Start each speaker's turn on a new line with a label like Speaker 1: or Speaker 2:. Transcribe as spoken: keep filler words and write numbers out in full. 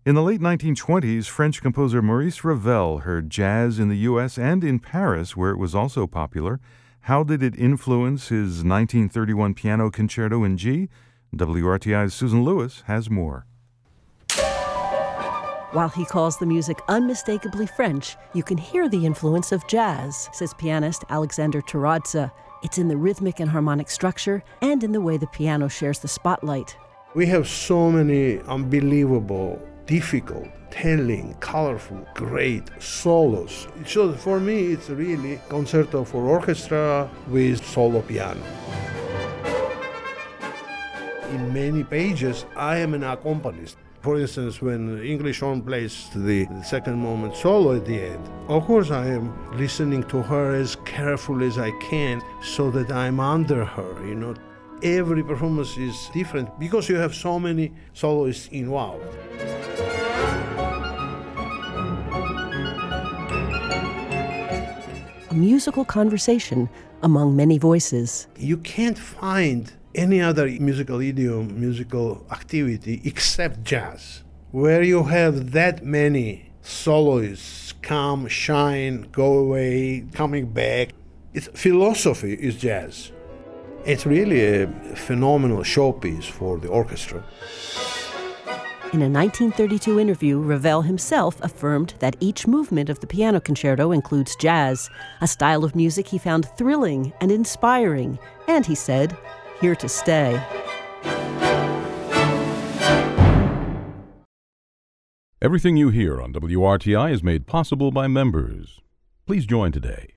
Speaker 1: In the late nineteen twenties, French composer Maurice Ravel heard jazz in the U S and in Paris, where it was also popular. How did it influence his nineteen thirty-one piano concerto in G? W R T I's Susan Lewis has more.
Speaker 2: While he calls the music unmistakably French, you can hear the influence of jazz, says pianist Alexander Taradze. It's in the rhythmic and harmonic structure and in the way the piano shares the spotlight.
Speaker 3: We have so many unbelievable, difficult, telling, colorful, great solos. So for me, it's really concerto for orchestra with solo piano. In many pages, I am an accompanist. For instance, when English horn plays the, the second movement solo at the end, of course I am listening to her as carefully as I can so that I'm under her, you know. Every performance is different because you have so many soloists involved.
Speaker 2: A musical conversation among many voices.
Speaker 3: You can't find any other musical idiom, musical activity except jazz, where you have that many soloists come, shine, go away, coming back. Its philosophy is jazz. It's really a phenomenal showpiece for the orchestra.
Speaker 2: In a nineteen thirty-two interview, Ravel himself affirmed that each movement of the piano concerto includes jazz, a style of music he found thrilling and inspiring, and he said, here to stay.
Speaker 4: Everything you hear on W R T I is made possible by members. Please join today